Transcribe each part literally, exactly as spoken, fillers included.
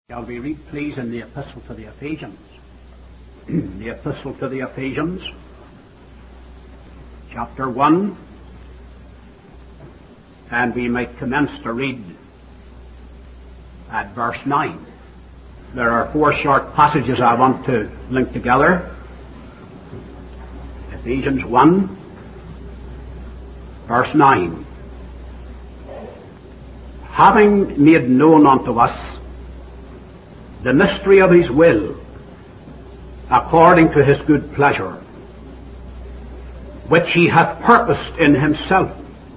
Shall we read, please, in the Epistle to the Ephesians? The Epistle to the Ephesians, chapter one, and we might commence to read at verse nine. There are four short passages I want to link together. Ephesians one, verse nine. Having made known unto us the mystery of his will, according to his good pleasure, which he hath purposed in himself,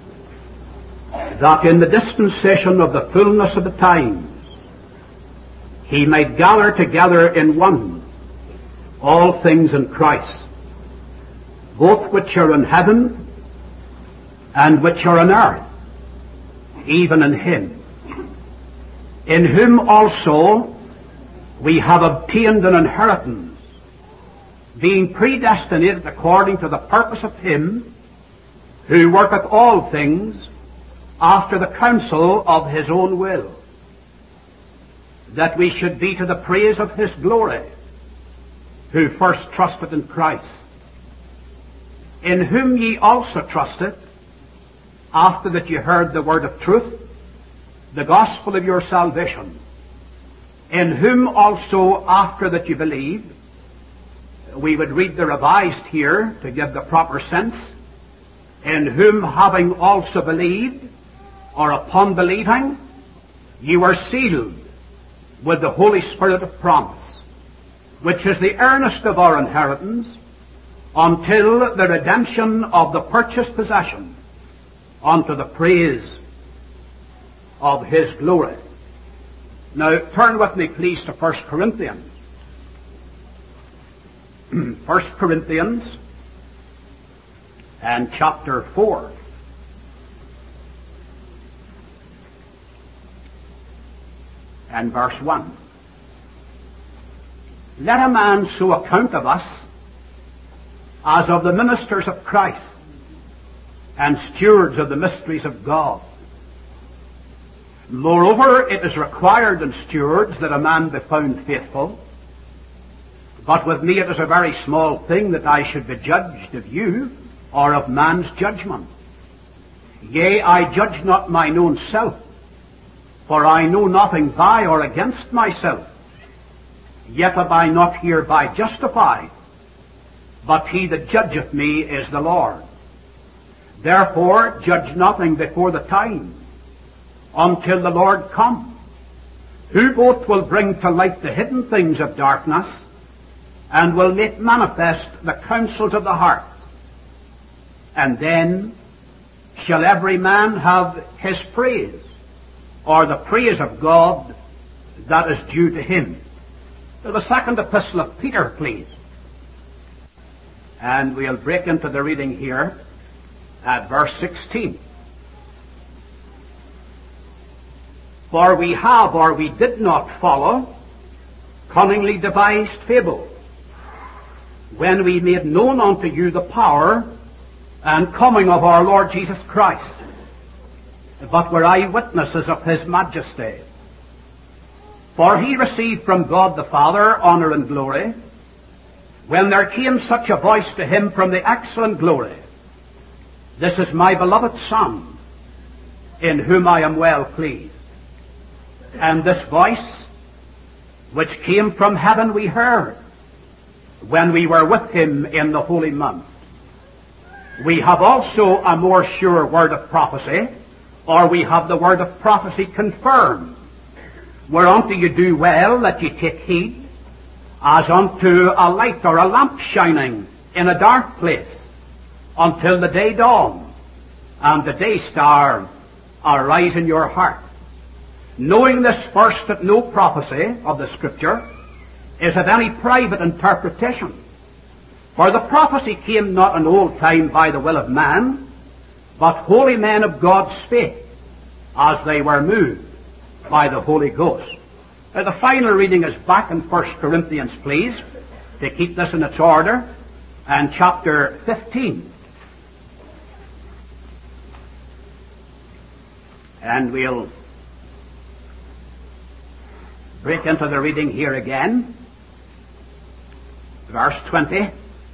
that in the dispensation of the fullness of the times he might gather together in one all things in Christ, both which are in heaven and which are on earth, even in him, in whom also we have obtained an inheritance, being predestinated according to the purpose of him who worketh all things after the counsel of his own will, that we should be to the praise of his glory, who first trusted in Christ, in whom ye also trusted, after that ye heard the word of truth, the gospel of your salvation, in whom also after that you believed. We would read the revised here to give the proper sense. In whom having also believed, or upon believing, ye were sealed with the Holy Spirit of promise, which is the earnest of our inheritance, until the redemption of the purchased possession, unto the praise of his glory. Now, turn with me, please, to First Corinthians. First Corinthians and chapter four. And verse one. Let a man so account of us as of the ministers of Christ, and stewards of the mysteries of God. Moreover, it is required in stewards that a man be found faithful. But with me it is a very small thing that I should be judged of you, or of man's judgment. Yea, I judge not mine own self, for I know nothing by or against myself. Yet am I not hereby justified, but he that judgeth me is the Lord. Therefore judge nothing before the time, until the Lord come, who both will bring to light the hidden things of darkness, and will make manifest the counsels of the heart. And then shall every man have his praise, or the praise of God that is due to him. To the second epistle of Peter, please. And we'll break into the reading here at verse sixteen. For we have, or we did not follow, cunningly devised fable, when we made known unto you the power and coming of our Lord Jesus Christ, but were eyewitnesses of his majesty. For he received from God the Father honour and glory, when there came such a voice to him from the excellent glory, This is my beloved Son, in whom I am well pleased. And this voice, which came from heaven, we heard when we were with him in the holy mount. We have also a more sure word of prophecy, or we have the word of prophecy confirmed, whereunto you do well that ye take heed, as unto a light or a lamp shining in a dark place, until the day dawn, and the day star arise in your heart. Knowing this first, that no prophecy of the Scripture is of any private interpretation. For the prophecy came not in old time by the will of man, but holy men of God spake, as they were moved by the Holy Ghost. Now the final reading is back in First Corinthians, please, to keep this in its order, and chapter fifteen. And we'll break into the reading here again. Verse twenty.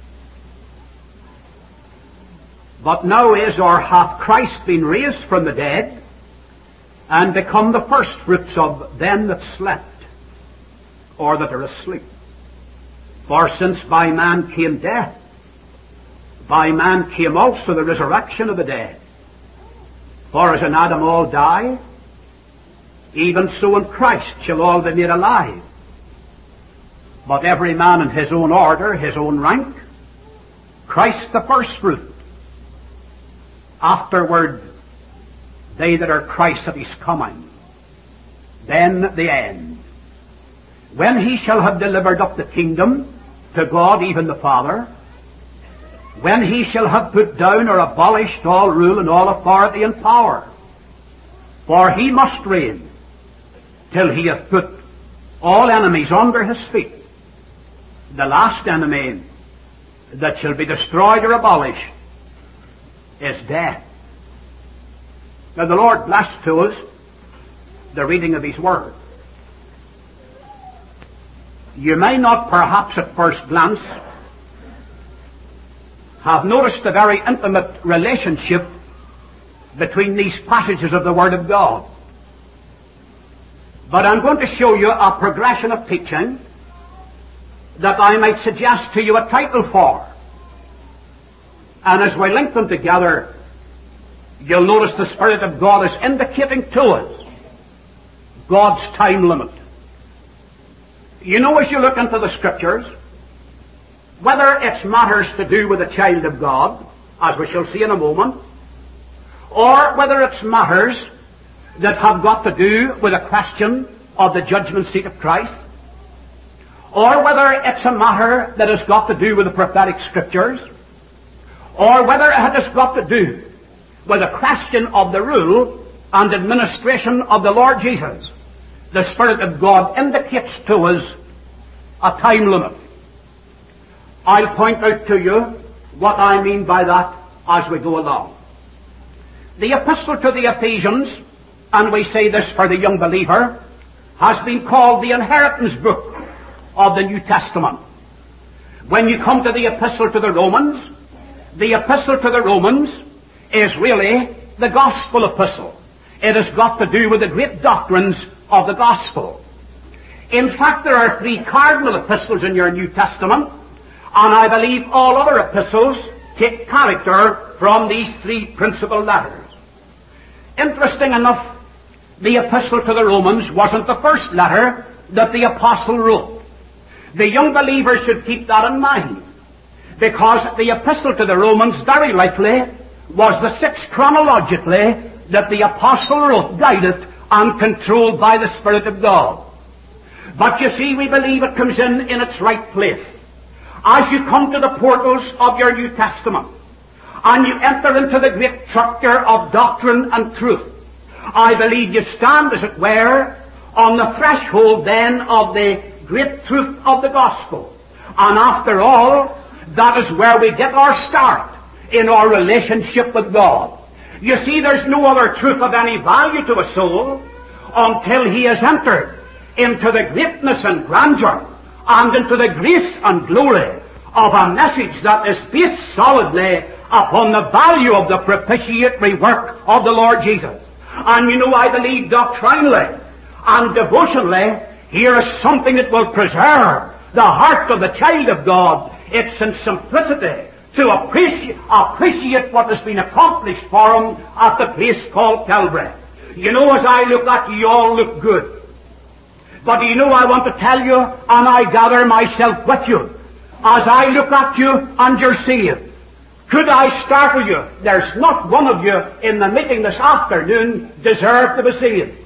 But now is or hath Christ been raised from the dead, and become the firstfruits of them that slept, or that are asleep. For since by man came death, by man came also the resurrection of the dead. For as in Adam all die, even so in Christ shall all be made alive. But every man in his own order, his own rank. Christ the firstfruit. Afterward, they that are Christ at his coming. Then the end. When he shall have delivered up the kingdom to God, even the Father. When he shall have put down or abolished all rule and all authority and power. For he must reign till he hath put all enemies under his feet. The last enemy that shall be destroyed or abolished is death. Now the Lord bless to us the reading of his word. You may not perhaps at first glance have noticed the very intimate relationship between these passages of the Word of God. But I'm going to show you a progression of teaching that I might suggest to you a title for. And as we link them together, you'll notice the Spirit of God is indicating to us God's time limit. You know, as you look into the Scriptures, whether it's matters to do with the child of God, as we shall see in a moment, or whether it's matters that have got to do with a question of the judgment seat of Christ, or whether it's a matter that has got to do with the prophetic Scriptures, or whether it has got to do with a question of the rule and administration of the Lord Jesus, the Spirit of God indicates to us a time limit. I'll point out to you what I mean by that as we go along. The epistle to the Ephesians, and we say this for the young believer, has been called the inheritance book of the New Testament. When you come to the epistle to the Romans, the epistle to the Romans is really the gospel epistle. It has got to do with the great doctrines of the gospel. In fact, there are three cardinal epistles in your New Testament, and I believe all other epistles take character from these three principal letters. Interesting enough, the epistle to the Romans wasn't the first letter that the apostle wrote. The young believer should keep that in mind, because the epistle to the Romans very likely was the sixth chronologically that the apostle wrote, guided and controlled by the Spirit of God. But you see, we believe it comes in in its right place. As you come to the portals of your New Testament, and you enter into the great structure of doctrine and truth, I believe you stand, as it were, on the threshold then of the great truth of the gospel. And after all, that is where we get our start in our relationship with God. You see, there's no other truth of any value to a soul until he has entered into the greatness and grandeur and into the grace and glory of a message that is based solidly upon the value of the propitiatory work of the Lord Jesus. And you know, I believe doctrinally and devotionally, here is something that will preserve the heart of the child of God. It's in simplicity to appreciate, appreciate what has been accomplished for him at the place called Calvary. You know, as I look at you, you all look good. But you know, I want to tell you, and I gather myself with you, as I look at you and you're saved, could I startle you? There's not one of you in the meeting this afternoon deserve to be saved.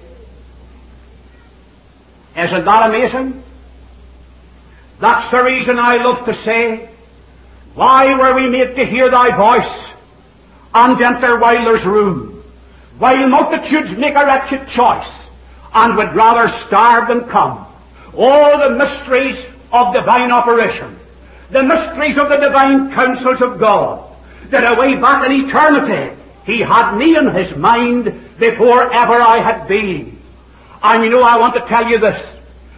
Isn't that amazing? That's the reason I love to say, why were we made to hear thy voice and enter while there's room, while multitudes make a wretched choice and would rather starve than come? All the mysteries of divine operation, the mysteries of the divine counsels of God, that away back in eternity he had me in his mind before ever I had been. And you know, I want to tell you this,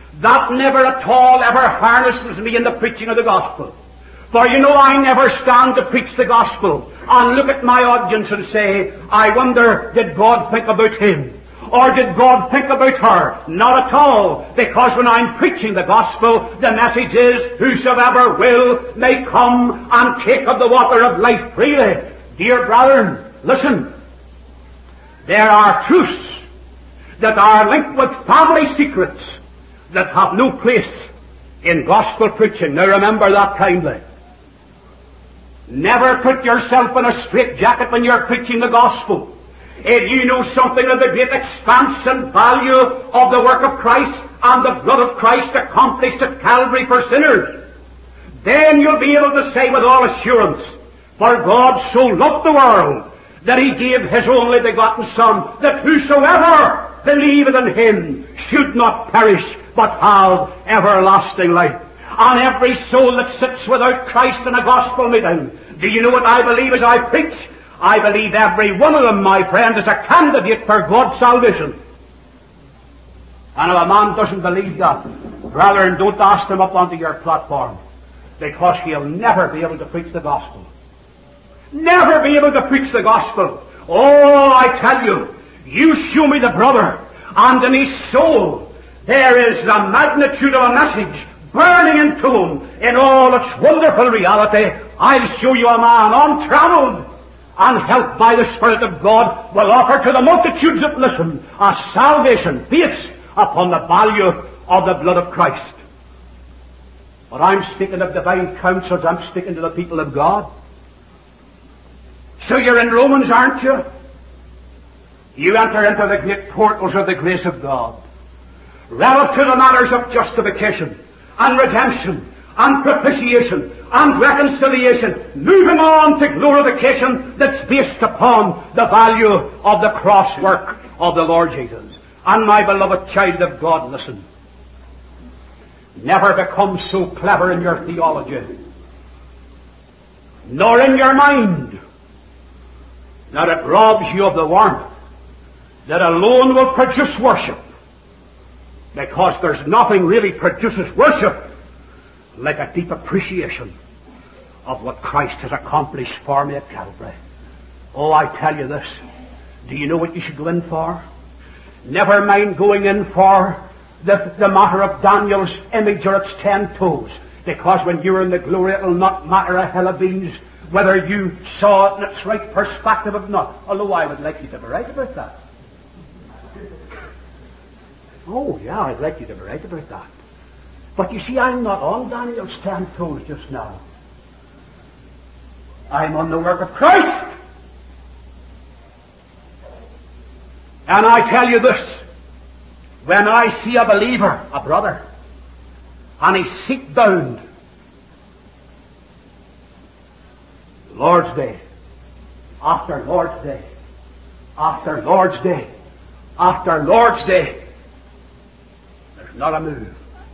That never at all ever harnesses me in the preaching of the gospel. For you know I never stand to preach the gospel and look at my audience and say, I wonder, did God think about him? Or did God think about her? Not at all, because when I'm preaching the gospel, the message is, whosoever will may come and take of the water of life freely. Dear brethren, listen. There are truths that are linked with family secrets that have no place in gospel preaching. Now remember that kindly. Never put yourself in a straitjacket when you're preaching the gospel. If you know something of the great expanse and value of the work of Christ and the blood of Christ accomplished at Calvary for sinners, then you'll be able to say with all assurance, for God so loved the world that he gave his only begotten Son, that whosoever believeth in him should not perish, but have everlasting life. And every soul that sits without Christ in a gospel meeting, do you know what I believe as I preach? I believe every one of them, my friend, is a candidate for God's salvation. And if a man doesn't believe that, brethren, don't ask him up onto your platform, because he'll never be able to preach the gospel. Never be able to preach the gospel. Oh, I tell you, you show me the brother, and in his soul there is the magnitude of a message burning into him in all its wonderful reality. I'll show you a man untravelled and helped by the Spirit of God will offer to the multitudes that listen a salvation based upon the value of the blood of Christ. But I'm speaking of divine counsels. I'm speaking to the people of God. So you're in Romans, aren't you? You enter into the great portals of the grace of God, relative to the matters of justification and redemption and propitiation and reconciliation, moving on to glorification that's based upon the value of the cross work of the Lord Jesus. And my beloved child of God, listen. Never become so clever in your theology, nor in your mind, that it robs you of the warmth that alone will produce worship. Because there's nothing really produces worship like a deep appreciation of what Christ has accomplished for me at Calvary. Oh, I tell you this. Do you know what you should go in for? Never mind going in for the, the matter of Daniel's image or its ten toes. Because when you're in the glory, it'll not matter a hell of beans whether you saw it in its right perspective or not. Although I would like you to be right about that. Oh, yeah, I'd like you to be right about that. But you see, I'm not on Daniel's ten toes just now. I'm on the work of Christ. And I tell you this, when I see a believer, a brother, and he's seat bound, Lord's Day, after Lord's Day, after Lord's Day, after Lord's Day, there's not a move.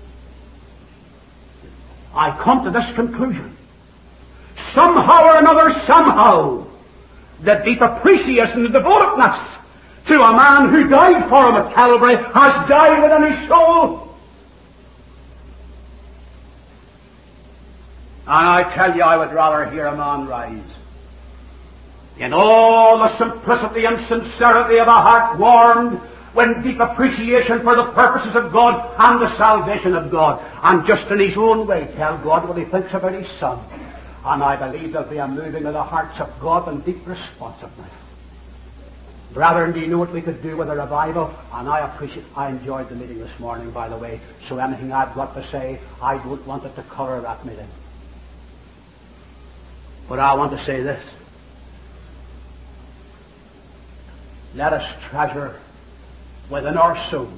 I come to this conclusion. Somehow or another, somehow, the deep appreciation and devotedness to a man who died for him at Calvary has died within his soul. And I tell you, I would rather hear a man rise in all the simplicity and sincerity of a heart warmed with deep appreciation for the purposes of God and the salvation of God, and just in his own way tell God what he thinks about his Son. And I believe there'll be a moving of the hearts of God and deep responsiveness. Brethren, do you know what we could do with a revival? And I appreciate, I enjoyed the meeting this morning, by the way, so anything I've got to say, I don't want it to colour that meeting. But I want to say this. Let us treasure within our souls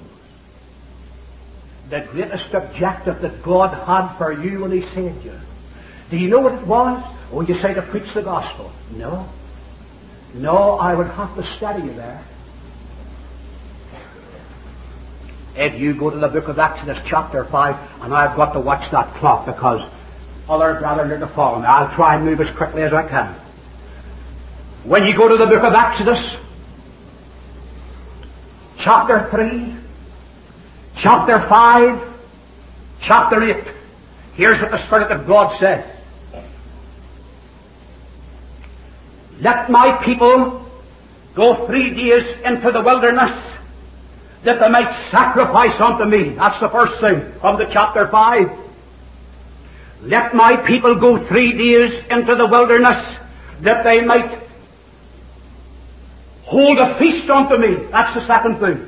the greatest objective that God had for you when he saved you. Do you know what it was? Oh, you say to preach the gospel. No. No, I would have to study you there. If you go to the book of Exodus chapter five, and I've got to watch that clock because other brethren are to follow me. I'll try and move as quickly as I can. When you go to the book of Exodus, chapter three, chapter five, chapter eight. Here's what the Spirit of God says. Let my people go three days into the wilderness, that they might sacrifice unto me. That's the first thing of the chapter five. Let my people go three days into the wilderness, that they might hold a feast unto me. That's the second thing.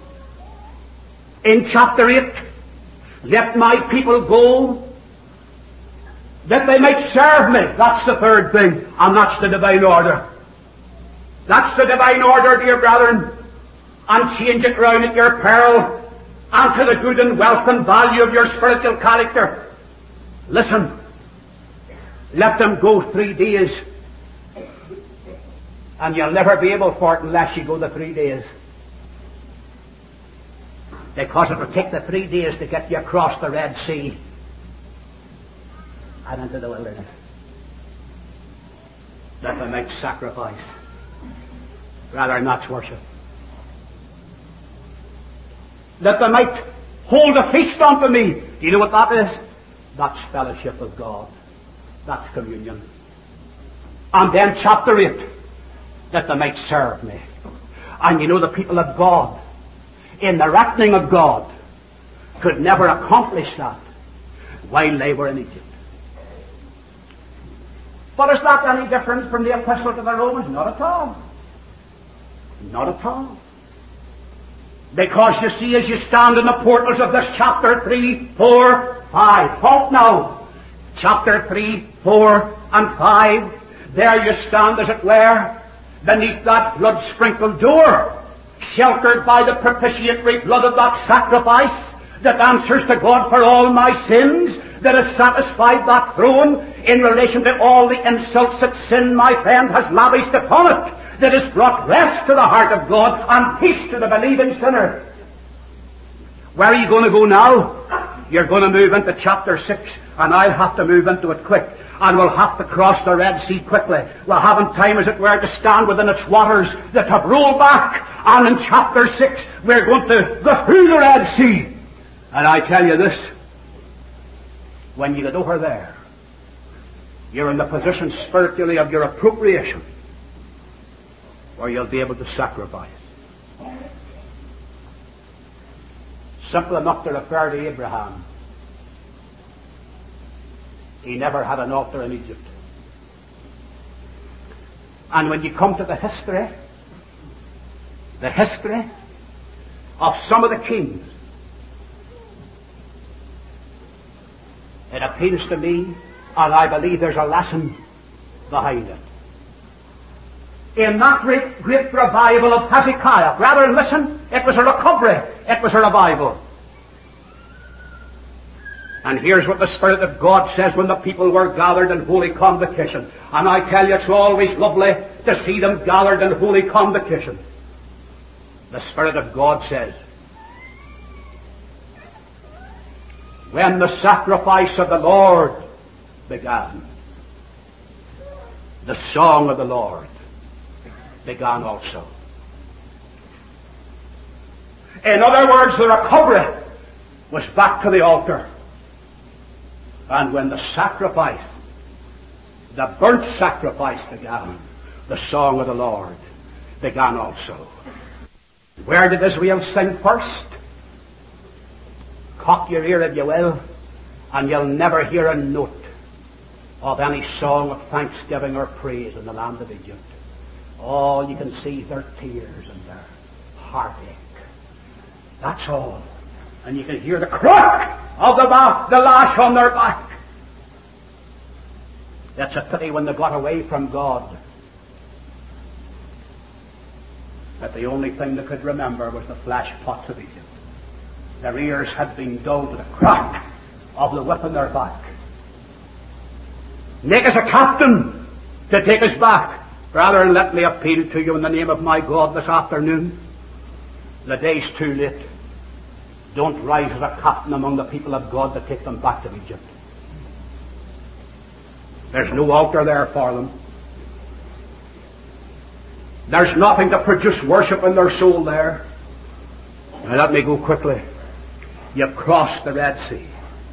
In chapter eight, let my people go, that they might serve me. That's the third thing, and that's the divine order. That's the divine order, dear brethren, and change it round at your peril, and to the good and wealth and value of your spiritual character. Listen, let them go three days, and you'll never be able for it unless you go the three days. Because it will take the three days to get you across the Red Sea and into the wilderness, that they might sacrifice. Rather than that's worship. That they might hold a feast unto me. Do you know what that is? That's fellowship with God. That's communion. And then chapter eight, that they might serve me. And you know, the people of God, in the reckoning of God, could never accomplish that while they were in Egypt. But is that any different from the epistle to the Romans? Not at all. Not at all. Because you see, as you stand in the portals of this chapter three, four, five, halt now. Chapter three, four, and five, there you stand, as it were, beneath that blood-sprinkled door, sheltered by the propitiatory blood of that sacrifice that answers to God for all my sins, that has satisfied that throne in relation to all the insults that sin, my friend, has lavished upon it, that has brought rest to the heart of God and peace to the believing sinner. Where are you going to go now? You're going to move into chapter six, and I'll have to move into it quick. And we'll have to cross the Red Sea quickly. We'll haven't time, as it were, to stand within its waters that have rolled back. And in chapter six, we're going to go through the Red Sea. And I tell you this, when you get over there, you're in the position spiritually of your appropriation, where you'll be able to sacrifice. Simple enough to refer to Abraham. He never had an altar in Egypt. And when you come to the history, the history of some of the kings, it appeals to me, and I believe there's a lesson behind it. In that great, great revival of Hezekiah, brethren, listen, it was a recovery, it was a revival. And here's what the Spirit of God says when the people were gathered in holy convocation. And I tell you, it's always lovely to see them gathered in holy convocation. The Spirit of God says, when the sacrifice of the Lord began, the song of the Lord began also. In other words, the recovery was back to the altar. And when the sacrifice, the burnt sacrifice began, the song of the Lord began also. Where did Israel sing first? Cock your ear if you will, and you'll never hear a note of any song of thanksgiving or praise in the land of Egypt. All you can see is their tears and their heartache. That's all. And you can hear the crack of the, the lash on their back. That's a pity when they got away from God, that the only thing they could remember was the flesh pots of Egypt. Their ears had been dulled to the crack of the whip on their back. Make us a captain to take us back. Brethren, let me appeal to you in the name of my God this afternoon. The day's too late. Don't rise as a captain among the people of God to take them back to Egypt. There's no altar there for them. There's nothing to produce worship in their soul there. Now let me go quickly. You've crossed the Red Sea.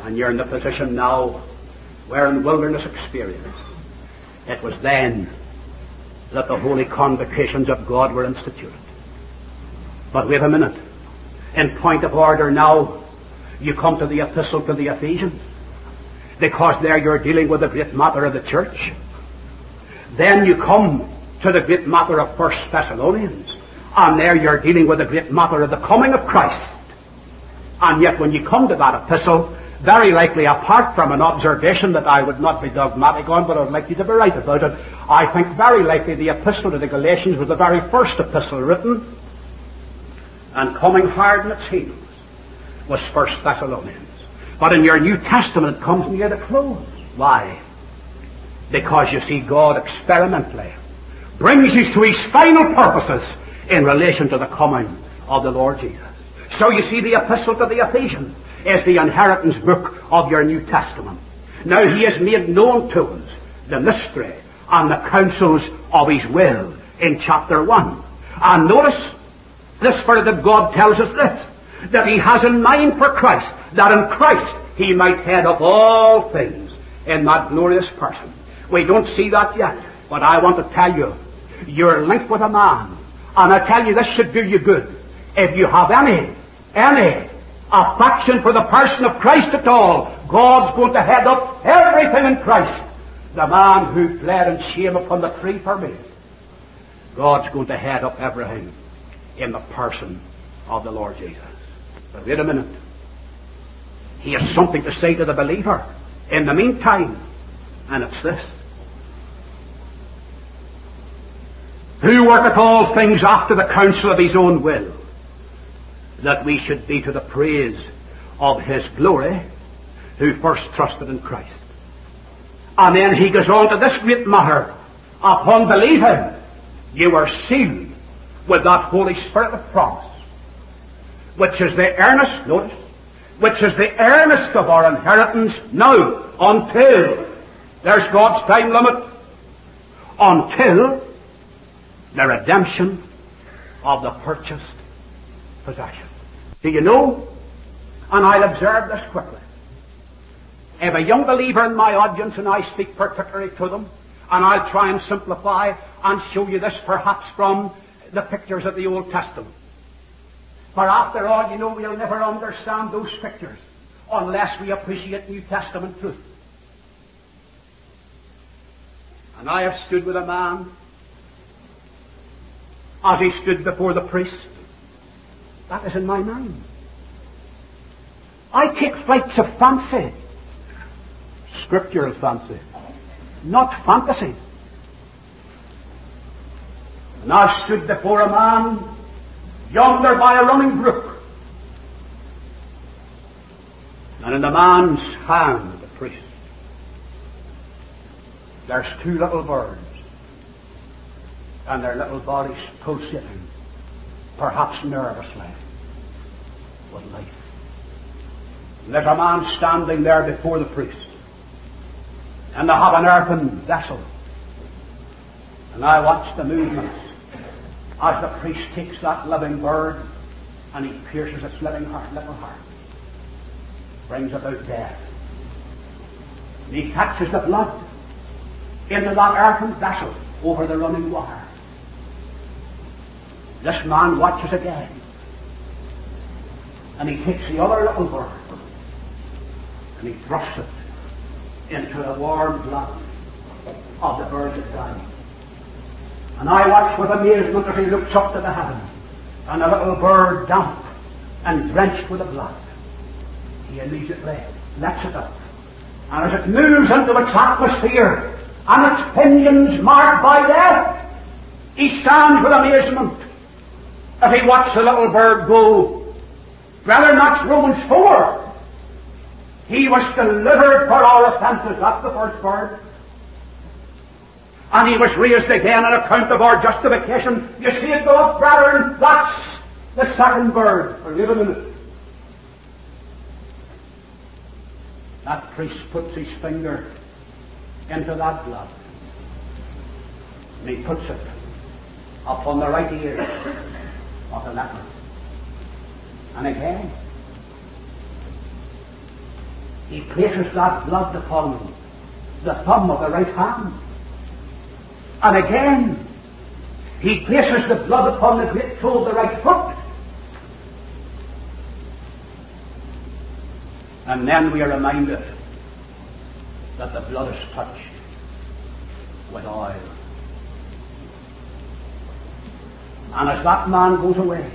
And you're in the position now where in wilderness experience, it was then that the holy convocations of God were instituted. But wait a minute. In point of order now, you come to the epistle to the Ephesians, because there you're dealing with the great matter of the church. Then you come to the great matter of First Thessalonians, and there you're dealing with the great matter of the coming of Christ. And yet when you come to that epistle, very likely, apart from an observation that I would not be dogmatic on, but I would like you to be right about it, I think very likely the epistle to the Galatians was the very first epistle written, and coming hard on its heels was First Thessalonians. But in your New Testament it comes near the close. Why? Because you see, God experimentally brings you to His final purposes in relation to the coming of the Lord Jesus. So you see, the epistle to the Ephesians is the inheritance book of your New Testament. Now He has made known to us the mystery and the counsels of His will in chapter one. And notice, the Spirit of God tells us this, that He has in mind for Christ, that in Christ He might head up all things in that glorious person. We don't see that yet, but I want to tell you, you're linked with a man, and I tell you, this should do you good. If you have any, any affection for the person of Christ at all, God's going to head up everything in Christ. The man who bled in shame upon the tree for me, God's going to head up everything in the person of the Lord Jesus. But wait a minute. He has something to say to the believer in the meantime, and it's this: who worketh all things after the counsel of His own will, that we should be to the praise of His glory, who first trusted in Christ. And then he goes on to this great matter: upon believing, you are sealed with that Holy Spirit of promise, which is the earnest, notice, which is the earnest of our inheritance now, until, there's God's time limit, until the redemption of the purchased possession. Do you know, and I'll observe this quickly, if a young believer in my audience, and I speak particularly to them, and I'll try and simplify and show you this perhaps from the pictures of the Old Testament. For after all, you know, we'll never understand those pictures unless we appreciate New Testament truth. And I have stood with a man as he stood before the priest. That is in my mind. I take flights of fancy, scriptural fancy, not fantasy. And I stood before a man yonder by a running brook, and in the man's hand, the priest, there's two little birds, and their little bodies pulsating, perhaps nervously, with life. And there's a man standing there before the priest, and they have an earthen vessel, and I watch the movements as the priest takes that living bird and he pierces its living heart, little heart, brings about death. And he catches the blood into that earthen vessel over the running water. This man watches again, and he takes the other little bird and he thrusts it into the warm blood of the bird that died. And I watch with amazement as he looks up to the heaven, and a little bird, damp and drenched with the blood, he immediately lets it up. And as it moves into its atmosphere and its pinions marked by death, he stands with amazement as he watches the little bird go. Brethren, that's Romans four. He was delivered for our offences. That's the first bird. And he was raised again on account of our justification. You see it go up, brethren? That's the second bird. Or wait a minute. That priest puts his finger into that blood, and he puts it upon the right ear of the leper. And again. He places that blood upon the thumb of the right hand. And again, he places the blood upon the great toe of the right foot. And then we are reminded that the blood is touched with oil. And as that man goes away,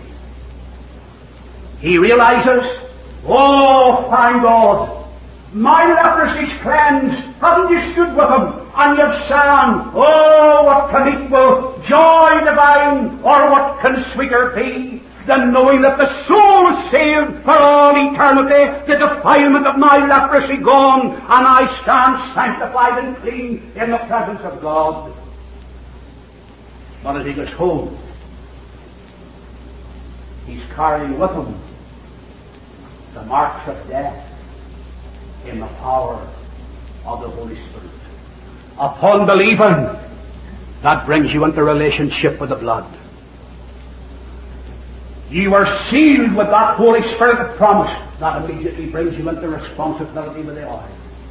he realizes, oh, fine God, my leprosy's cleansed. Haven't you stood with him? And you've sang, oh, what can equal joy divine, or what can sweeter be than knowing that the soul is saved for all eternity, the defilement of my leprosy gone, and I stand sanctified and clean in the presence of God. But as he goes home, he's carrying with him the marks of death in the power of the Holy Spirit. Upon believing, that brings you into relationship with the blood. You are sealed with that Holy Spirit of promise. That immediately brings you into responsibility with the oil.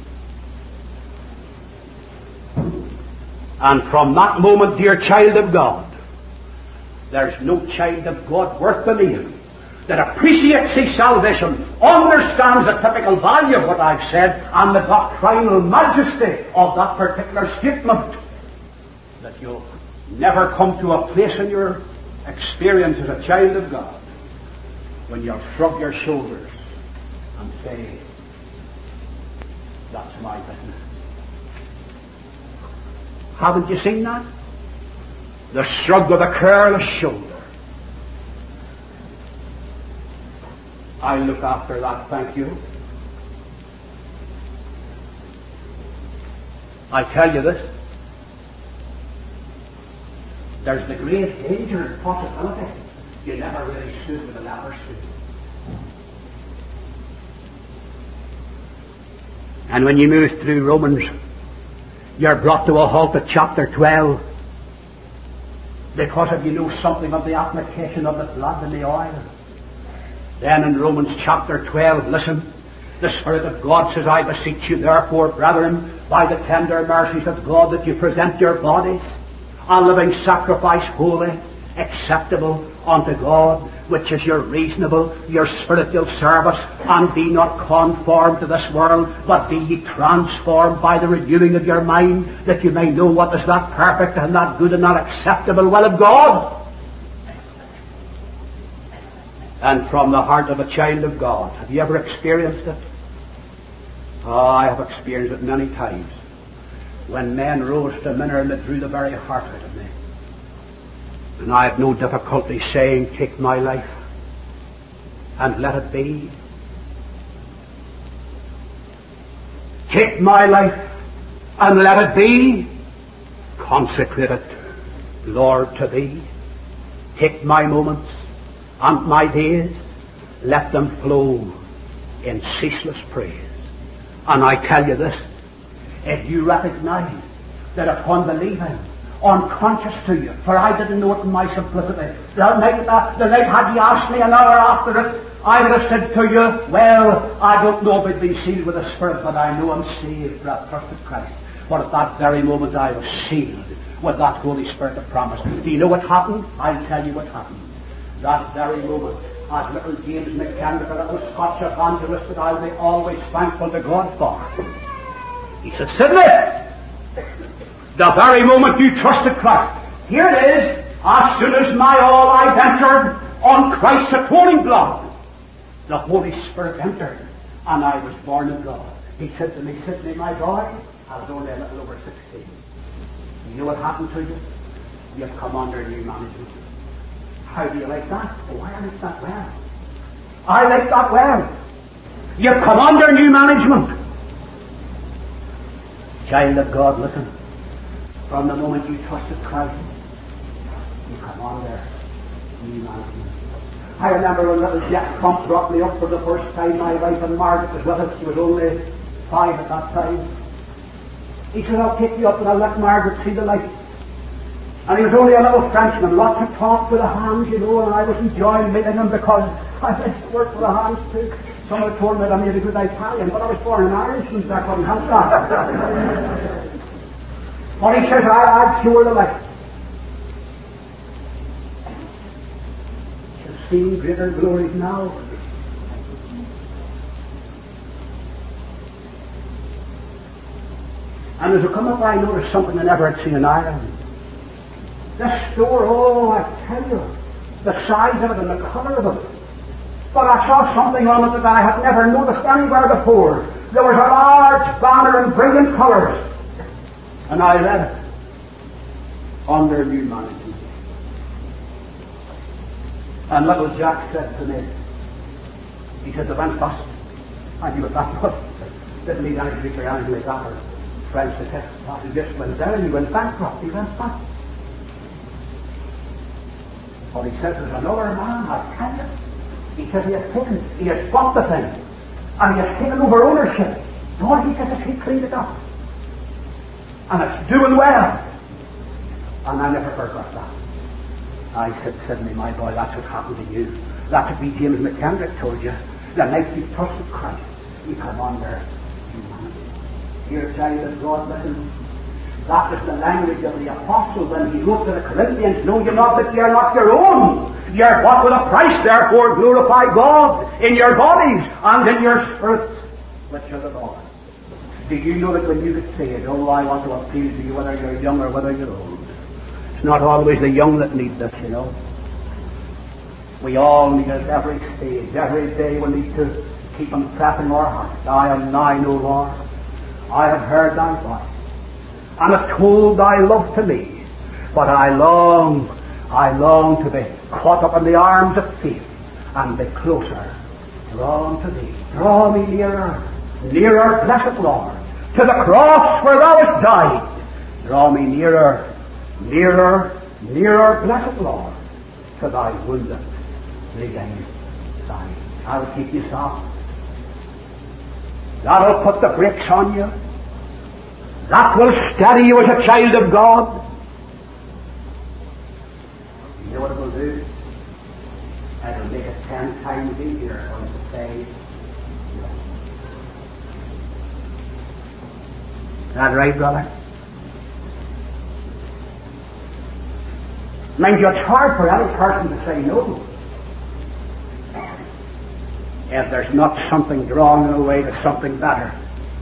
And from that moment, dear child of God, there's no child of God worth believing that appreciates his salvation, understands the typical value of what I've said, and the doctrinal majesty of that particular statement, that you'll never come to a place in your experience as a child of God when you'll shrug your shoulders and say, that's my business. Haven't you seen that? The shrug of a careless shoulder. I look after that, thank you. I tell you this, there's the great danger and possibility you never really stood with a leper stood. And when you move through Romans, you're brought to a halt at chapter twelve, because if you know something of the application of the blood and the oil. Then in Romans chapter twelve, listen, the Spirit of God says, I beseech you therefore, brethren, by the tender mercies of God, that you present your bodies a living sacrifice, holy, acceptable unto God, which is your reasonable, your spiritual service, and be not conformed to this world, but be ye transformed by the renewing of your mind, that you may know what is that perfect and that good and that acceptable will of God. And from the heart of a child of God, have you ever experienced it? Oh, I have experienced it many times. When men rose to minister, that drew the very heart out of me. And I have no difficulty saying, take my life and let it be. Take my life and let it be. Consecrate it, Lord, to Thee. Take my moments and my days, let them flow in ceaseless praise. And I tell you this, if you recognize that upon believing, unconscious to you, for I didn't know it in my simplicity, the night, that, the night had you asked me an hour after it, I would have said to you, well, I don't know if I've been sealed with the Spirit, but I know I'm saved, for I've trusted Christ. But at that very moment I was sealed with that Holy Spirit of promise. Do you know what happened? I'll tell you what happened. That very moment, as little James McKenna, a little Scotch evangelist that I'll be always thankful to God for. He said, Sidney, the very moment you trusted Christ, here it is, as soon as my all I've entered on Christ's atoning blood, the Holy Spirit entered, and I was born of God. He said to me, Sidney, my boy, I was only a little over sixteen. You know what happened to you? You've come under new management. How do you like that? Oh, I like that well. I like that well. You've come under new management. Child of God, listen. From the moment you trusted Christ, you come under new management. I remember when little Jack Crump brought me up for the first time. My wife and Margaret was with us. She was only five at that time. He said, I'll take you up and I'll let Margaret see the light. And he was only a little Frenchman, lots of talk with the hands, you know, and I was enjoying meeting him because I like to work with the hands too. Someone told me that I made a good Italian, but I was born in Ireland, and I couldn't help that. But he says, I, I'd sure the light. Shall see greater glories now. And as I come up, I noticed something I never had seen in Ireland. This store, oh, I tell you, the size of it and the colour of it. But I saw something on it that I had never noticed anywhere before. There was a large banner in brilliant colours. And I read it. Under new management. And little Jack said to me, he said, the went bust. I knew what that was. Didn't need any Greek or anything like that, or French to test. He just went down, he went bankrupt, he went back. But he says, there's another man, I tell you. He says he has taken, he has bought the thing, and he has taken over ownership. All he says is he cleaned it up. And it's doing well. And I never forgot that. I said, Sidney, my boy, that's what happened to you. That would be James McKendrick told you. The night you trusted Christ, you come under humanity. Dear child of God, listen. That is the language of the apostle when he wrote to the Corinthians, know you not that you are not your own. You are bought with a price, therefore glorify God in your bodies and in your spirits, which are the Lord. Do you know that when you get saved, oh, I want to appeal to you whether you're young or whether you're old. It's not always the young that need this, you know. We all need it every stage. Every day we need to keep on prepping our hearts. I am thine, O Lord. I have heard thy voice, and have told thy love to me. But I long, I long to be caught up in the arms of faith and be closer, drawn to thee. Draw me nearer, nearer, blessed Lord, to the cross where thou hast died. Draw me nearer, nearer, nearer, blessed Lord, to thy wounded, bleeding side. I'll keep you soft. That'll put the brakes on you. That will steady you as a child of God. You know what it will do? It'll make it ten times easier for him to say no. Is that right, brother? Mind you, it's hard for any person to say no if there's not something drawing them away to something better.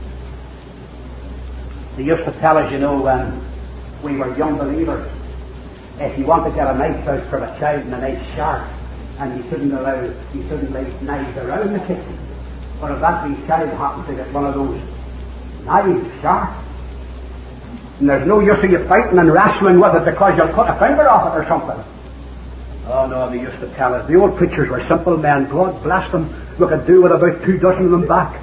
They used to tell us, you know, when we were young believers, if you want to get a knife out for a child and a nice sharp, and you shouldn't allow, you shouldn't leave knives around the kitchen. But if that wee child happens to get one of those knives sharp, and there's no use of you fighting and wrestling with it because you'll cut a finger off it or something. Oh no, they used to tell us. The old preachers were simple men. God bless them. We could do with about two dozen of them back.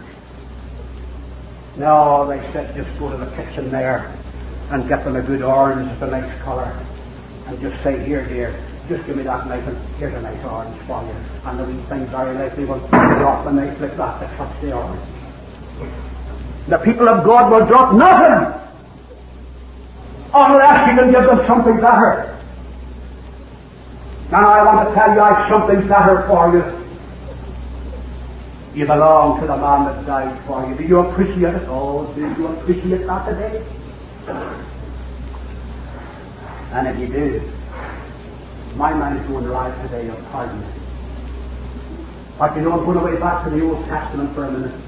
No, they said just go to the kitchen there and get them a good orange with a nice colour. And just say, here dear, just give me that knife and here's a nice orange for you. And the wee thing very nicely will drop the knife like that to touch the orange. The people of God will drop nothing unless you can give them something better. And I want to tell you I've something better for you. You belong to the man that died for you. Do you appreciate it? Oh, do you appreciate that today? And if you do, my mind's going right today, you'll pardon me. But you know, I'm going away back to the Old Testament for a minute.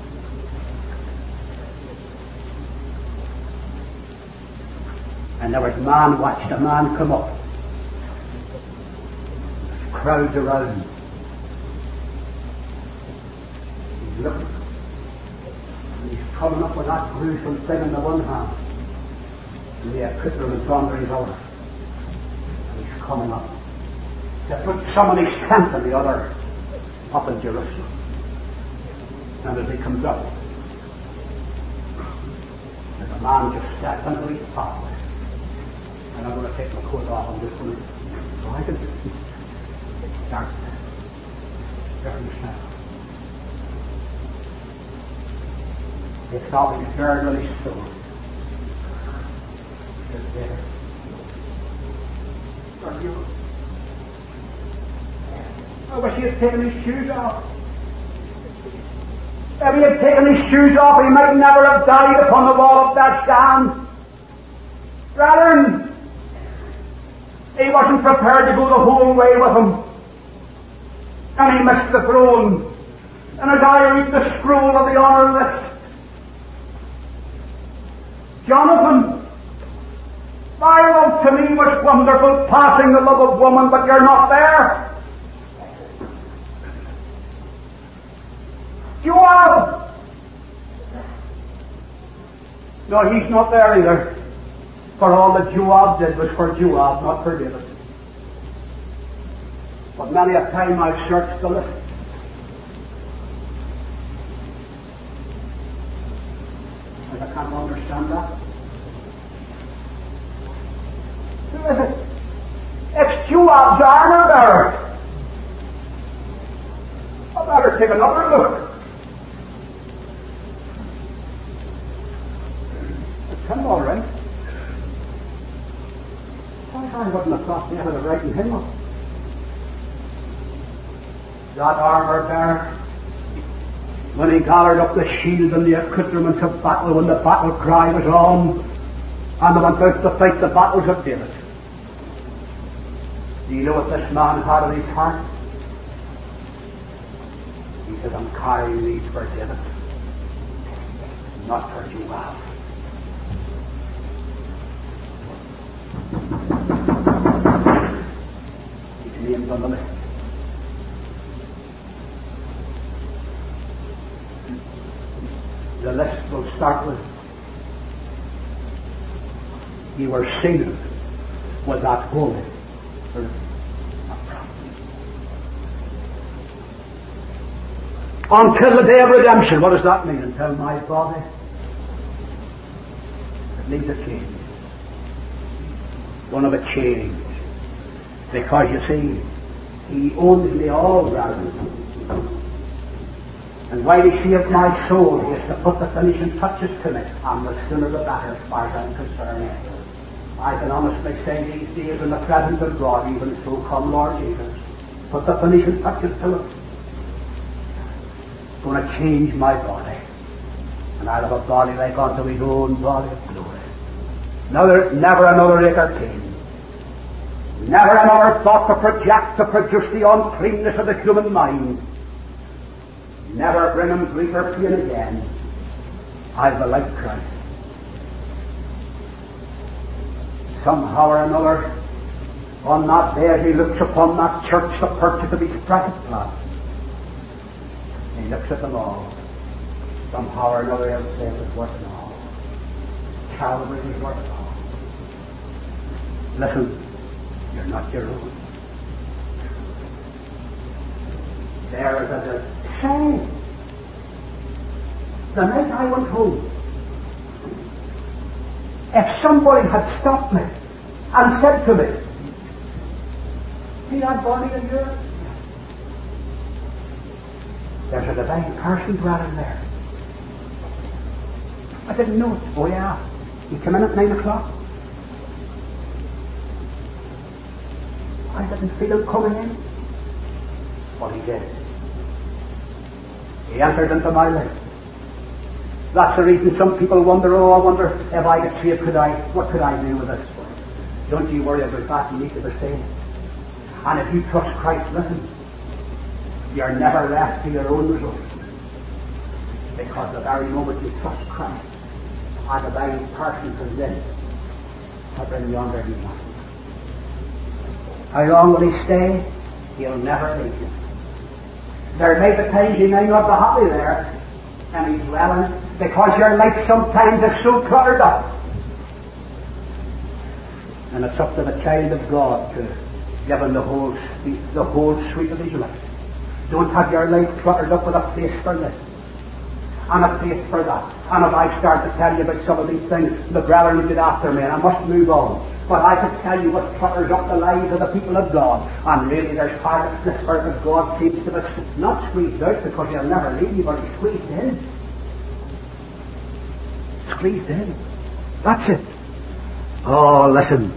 And there was a man, watched a man come up. Crowds around. He's looking. And he's coming up with that gruesome thing in the one hand. And the equipment under his other. And he's coming up. To put some of his tent in the other up in Jerusalem. And as he comes up, there's a man just stepped into his pathway. And I'm going to take my coat off and just going to so I can darkness. Darkness now. It's something very, really still. Just there. Are you? I wish he had taken his shoes off. If he had taken his shoes off, he might never have died upon the wall of Bethshan. Brethren, he wasn't prepared to go the whole way with him. And he missed the throne. And as I read the scroll of the honour list, Jonathan, thy love to me was wonderful, passing the love of woman, but you're not there. Joab! No, he's not there either. For all that Joab did was for Joab, not for David. But many a time I've searched the list. And I can't understand that. Who is it? It's Joab's armor bearer. I better take another look. It's him all right. I wouldn't have thought they had it right in him. That armor bearer, when he gathered up the shield and the accoutrements of battle, when the battle cry was on, and they went out to fight the battles of David. Do you know what this man had in his heart? He said, I'm carrying these for David, not for Joab. His name's on the list. The list will start with, you were sealed with that holy earth. Until the day of redemption. What does that mean? Until my body, it needs a change. One of a change. Because you see, he owns me all rather. And while he saved my soul, he has to put the finishing touches to it. And the sooner the better, as far as I'm concerned. I can honestly say these days in the presence of God, even so come Lord Jesus, put the finishing touches to it. It's going to change my body. And I'll have a body like unto his own body of glory. Another, never another acre king. Never another thought to project to produce the uncleanness of the human mind. Never bring him grief or pain again. I've the like Christ. Somehow or another, on that day as he looks upon that church, the purchase of his precious blood, he looks at them all. Somehow or another he'll say it was worth it all. Calvary is worth it all. Listen, you're not your own. There is a say, the night I went home, if somebody had stopped me and said to me, see that body of yours? There's a divine person dwelling there. I didn't know it. Oh yeah. He came in at nine o'clock. I didn't feel him coming in. But he did. He entered into my life. That's the reason some people wonder, oh, I wonder if I get saved, could I, what could I do with this? Don't you worry about that, you need to be saved. And if you trust Christ, listen, you're never left to your own resources. Because the very moment you trust Christ, a divine person comes in to bring you under his life. How long will he stay? He'll never leave you. There may be times you may not be happy there, and he's dwelling, because your life sometimes is so cluttered up. And it's up to the child of God to give him the whole, the whole suite of his life. Don't have your life cluttered up with a place for this, and a place for that. And if I start to tell you about some of these things, the brethren will get after me, and I must move on. But I could tell you what clutters up the lives of the people of God. And really there's part of this part of God seems to be not squeezed out, because he'll never leave you, but he's squeezed in. Squeezed in. That's it. Oh, listen.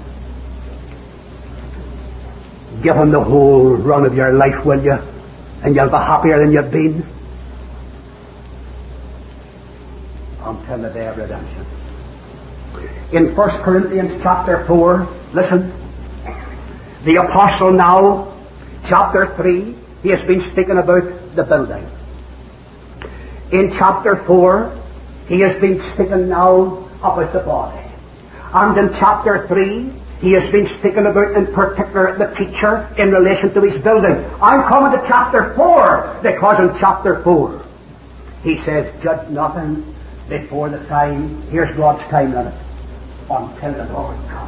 Give him the whole run of your life, will you? And you'll be happier than you've been. until the day of redemption. In First Corinthians chapter four, listen, the apostle now, chapter three, he has been speaking about the building. In chapter four, he has been speaking now about the body. And in chapter three, he has been speaking about, in particular, the teacher in relation to his building. I'm coming to chapter four, because in chapter four, he says, judge nothing before the time, here's God's time limit, until the Lord comes.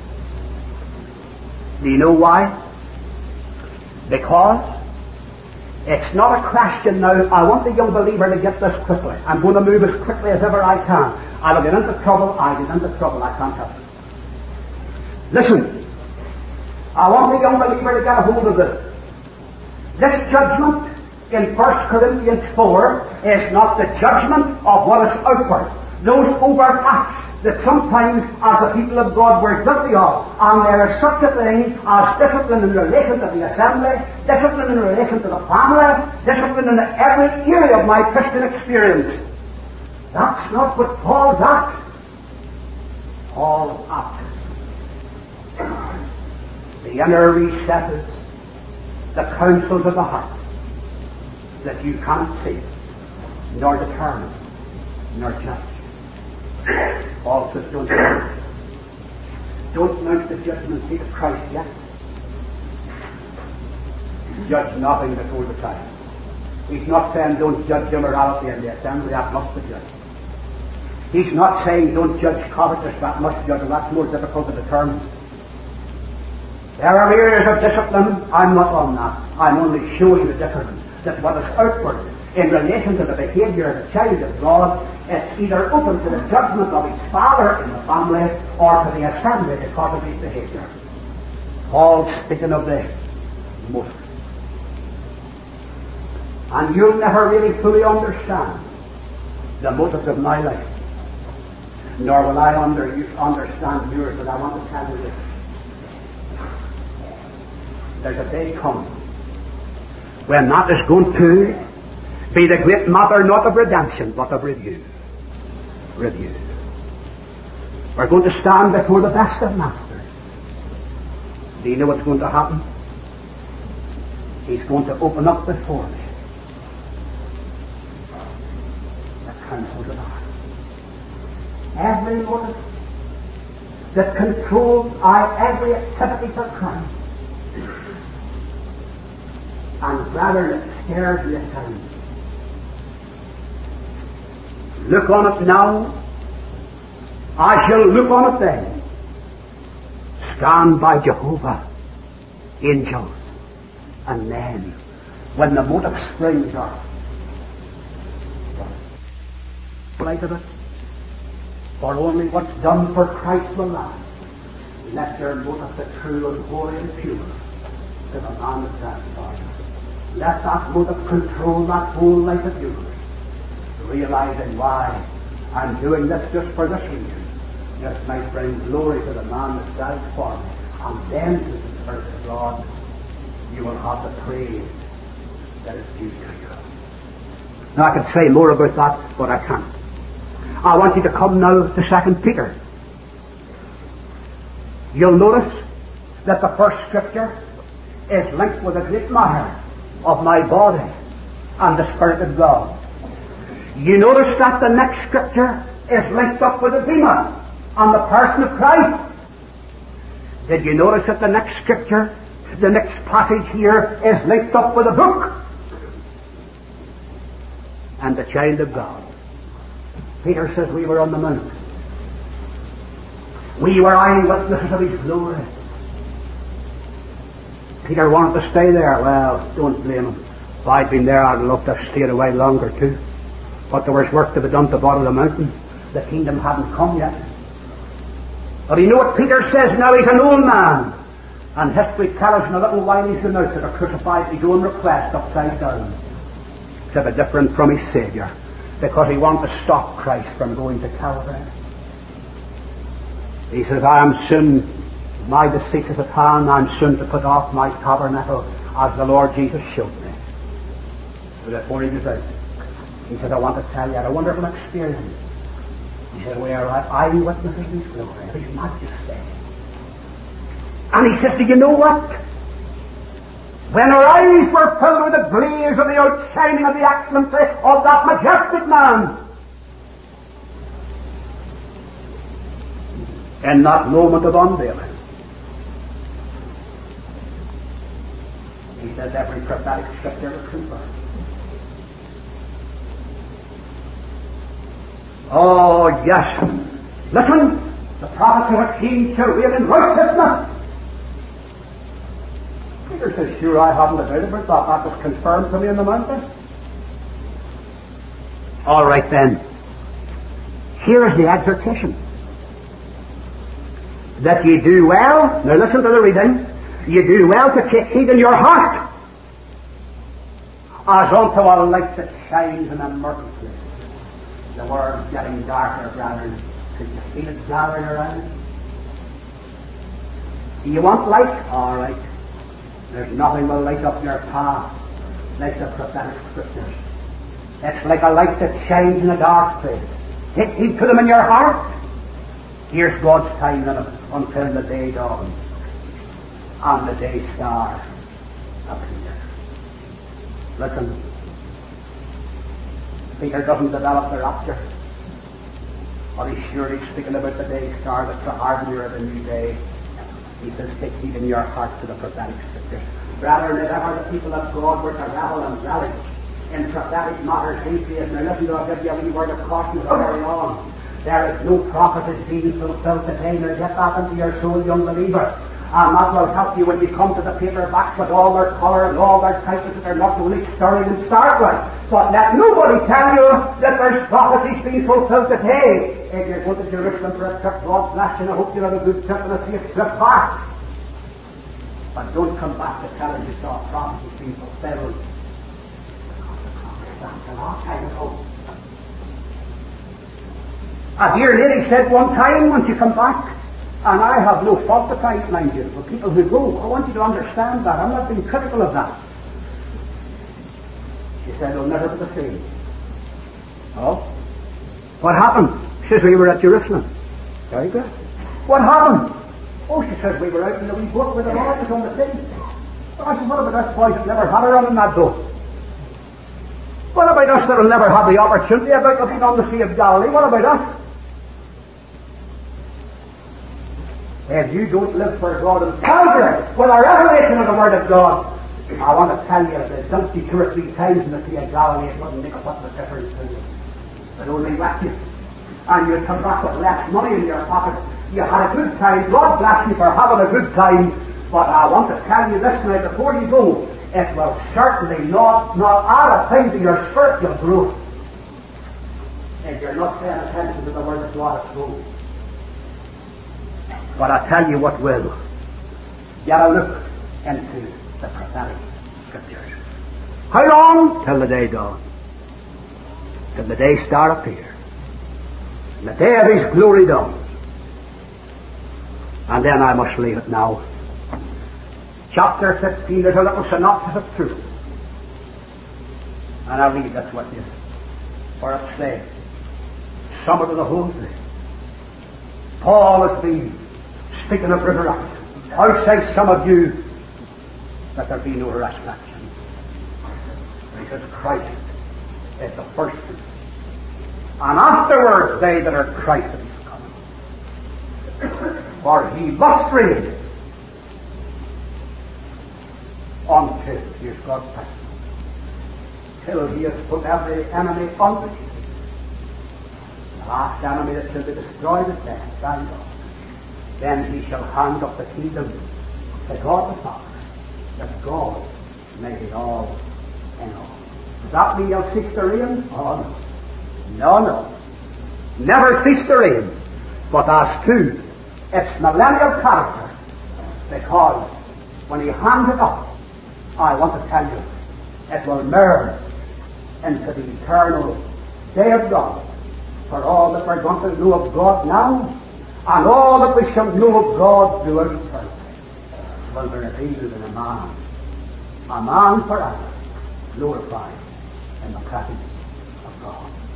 Do you know why? Because it's not a question now. I want the young believer to get this quickly. I'm going to move as quickly as ever I can. I'll get into trouble. I'll get into trouble. I can't help it. Listen. I want the young believer to get a hold of this. This judgment in First Corinthians four is not the judgment of what is outward. Those overt acts that sometimes as the people of God were guilty of. And there is such a thing as discipline in relation to the assembly, discipline in relation to the family, discipline in every area of my Christian experience. That's not what Paul's at. Paul's at the inner recesses, the counsels of the heart, that you can't see, nor determine, nor judge. Paul says, don't judge. Don't mount the judgment seat of Christ yet. Judge nothing before the time. He's not saying don't judge immorality in the assembly, that must be judged. He's not saying don't judge covetous, that must judge, and that's more difficult to determine. There are areas of discipline, I'm not on that. I'm only showing the difference, that what is outward in relation to the behavior of the child of God, it's either open to the judgment of his father in the family or to the assembly because of his behavior. Paul's speaking of the motive. And you'll never really fully understand the motives of my life, nor will I under, understand yours, but I want to tell you this. There's a day coming when that is going to be the great matter, not of redemption, but of review. Review. We're going to stand before the best of masters. Do you know what's going to happen? He's going to open up before me the counsels of the heart. Every motive that controls our every activity for Christ, and rather it scares me at times. Look on it now. I shall look on it then. Stand by Jehovah, angels, and men, when the motive springs up. Light of it, for only what's done for Christ will last. Let your motive be true and holy and pure to the man that satisfies. Let that motive control that whole life of yours, realizing why I'm doing this just for this reason. This might bring glory to the man that died for me. And then to the Spirit of God, you will have the praise that is due to you. Now I could say more about that, but I can't. I want you to come now to Second Peter. You'll notice that the first scripture is linked with a great matter of my body and the Spirit of God. You notice that the next scripture is linked up with a demon and the person of Christ. Did you notice that the next scripture, the next passage here, is linked up with a book and the child of God? Peter says we were on the mount. We were eyewitnesses of his glory. Peter wanted to stay there. Well, don't blame him. If I'd been there, I'd love to have stayed a while longer too. But there was work to be done at the bottom of the mountain. The kingdom hadn't come yet. But you know what Peter says now? He's an old man. And history tells us in a little while he's going out to be crucified his own request upside down, to be different from his Saviour, because he wanted to stop Christ from going to Calvary. He says, I am soon, my decease is at hand, I am soon to put off my tabernacle as the Lord Jesus showed me. So before he goes out, he says, I want to tell you, I had a wonderful experience He said, we are eyewitnesses of His glory, of His majesty. And he said, do you know what? When our eyes were filled with the blaze of the outshining of the excellency of that majestic man, in that moment of unveiling, he says every prophetic scripture was confirmed. Oh, yes. Listen, the prophets of a king shall reign in righteousness. Peter says, sure, I haven't a doubt about that. That was confirmed to me in the mountain. All right then. Here is the exhortation. That ye do well, now listen to the reading, ye do well to take heed in your heart, as unto a light that shines in a murky place. The world's getting darker, brethren. Could you feel it gathering around? Do you want light? All right. There's nothing will light up your path like the prophetic scriptures. It's like a light that shines in a dark place. Take heed to them in your heart. Here's God's time limit until the day dawns and the day star appears. Listen, Peter doesn't develop the rapture, but he's surely speaking about the day star that's the harbinger of the new day. He says, take heed in your heart to the prophetic scriptures. Rather than ever the people of God were to revel and relish in prophetic matters these days. Now listen, I'll give you a wee word of caution very on. There is no prophecy being fulfilled today. Now get that into your soul, young believer. And that will help you when you come to the paperbacks with all their colour and all their titles that are not only stirring and startling. But let nobody tell you that there's prophecies being fulfilled today. If you're going to Jerusalem for a trip, God bless you, and I hope you have a good trip and a safe trip back. But don't come back to tell us you saw prophecies being fulfilled. Because the promise stands a long time ago. A dear lady said one time when she come back, and I have no fault to find, mind you, for people who go. I want you to understand that. I'm not being critical of that. She said, it'll never be the same. Oh? What happened? She says, we were at Jerusalem. Very good. What happened? Oh, she says, we were out in the wee boat with the Lord was on the sea. I said, what about us boys that never had a run in that boat? What about us that will never have the opportunity about being on the Sea of Galilee? What about us? If you don't live for God and counter with a revelation of the Word of God, I want to tell you, if they dumped you two or three times in the Sea of Galilee, it wouldn't make a what of a difference to you. It only wrecked you. And you'd come back with less money in your pocket. You had a good time. God bless you for having a good time. But I want to tell you this now before you go. It will certainly not, not add a thing to your spiritual growth if you're not paying attention to the Word of God at home. But I tell you what will. Get a look into the prophetic scriptures. How long? Till the day dawns. Till the day star appears. And the day of His glory dawns. And then I must leave it now. Chapter fifteen, there's a little synopsis of truth. And I'll read this with you. For it says, summary of the whole thing. Paul has been speaking of resurrection. How say some of you that there be no resurrection? Because Christ is the first fruit. And afterwards they that are Christ that is coming. For He must reign until, here's God's time, till He has put every enemy under His feet. The last enemy that shall be destroyed is death, thank God. Then He shall hand up the kingdom to God the Father, that God may be all in all. Does that mean He'll cease to reign? Oh no. No, no. Never cease to reign. But as to its millennial character, because when He hands it up, I want to tell you, it will merge into the eternal day of God for all that we're going to know of God now, and all that we shall know of God throughout eternity will be revealed in a man, a man forever, glorified in the presence of God.